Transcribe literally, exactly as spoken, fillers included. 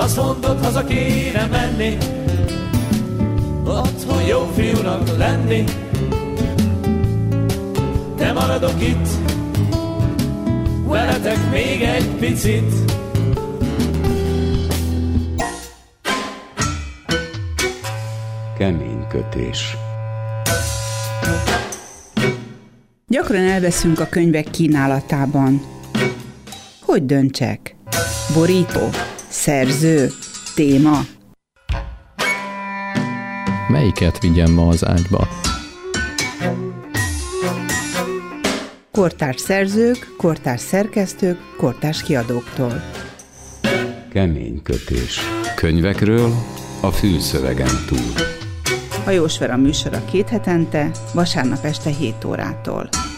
azt mondod, haza kéne menni, otthon jó fiúnak lenni. De maradok itt, veletek még egy picit. Kemény kötés. Gyakran elveszünk a könyvek kínálatában. Hogy döntsek? Borító? Szerző? Téma? Melyiket vigyem ma az ágyba? Kortárs szerzők, kortárs szerkesztők, kortárs kiadóktól. Kemény kötés. Könyvekről a fülszövegen túl. Hajós Vera műsora két hetente, vasárnap este hét órától.